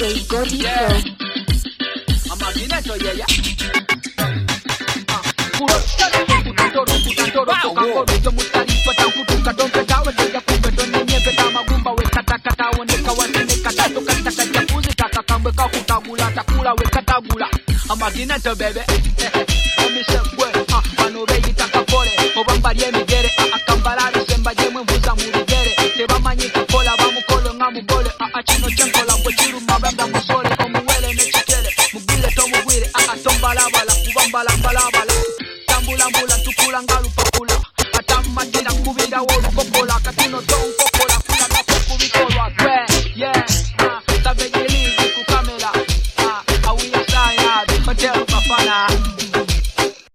DJ Dirty Yeah. Pro. I'm a Magneto, yeah, yeah. Puro chale kutoro kutoro kakoro mutarifa takutuka donke dawe ya kumbe donye nyembe kama gumba we katakata oneka wasine katato kataka japuzi takakambwe kakutagula takula we katagula. I'm a Magneto, baby. Omisebwe bano beyi takakole obambalye migere akambala bisemba jemwe mvuza mu bigere tebamanyi kukola bamukolo ngamugole kino chenkola gwe kiruma bamba musole omuwele ne kikele mugwire tomugwire tombalabala kubambalambalabala tambulambula tukula ngalupakula atamadira kubira wolukokola katino tonkokola kula kubikolo